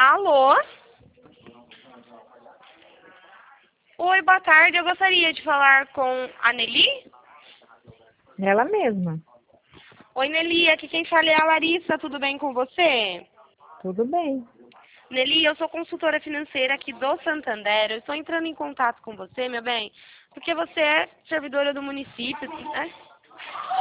Alô? Oi, boa tarde. Eu gostaria de falar com a Nelly. Ela mesma. Oi, Nelly. Aqui quem fala é a Larissa. Tudo bem com você? Tudo bem. Nelly, eu sou consultora financeira aqui do Santander. Eu estou entrando em contato com você, meu bem, porque você é servidora do município, né?